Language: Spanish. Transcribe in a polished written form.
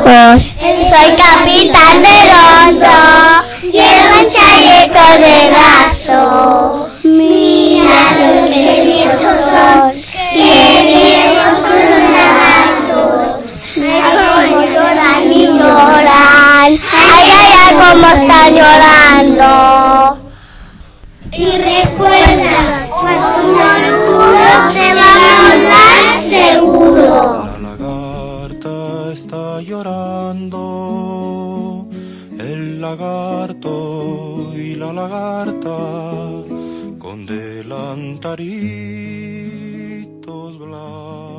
Soy capitán del oso, llevo un chaleco de raso. Mira qué viejos son, qué viejos son lagartos. Ay, cómo lloran y lloran, ay, ay, ay, cómo están llorando. Y recuerda, Moruno te va a volar seguro. La lagarta está llorando, el lagarto y la lagarta con delantaritos blancos.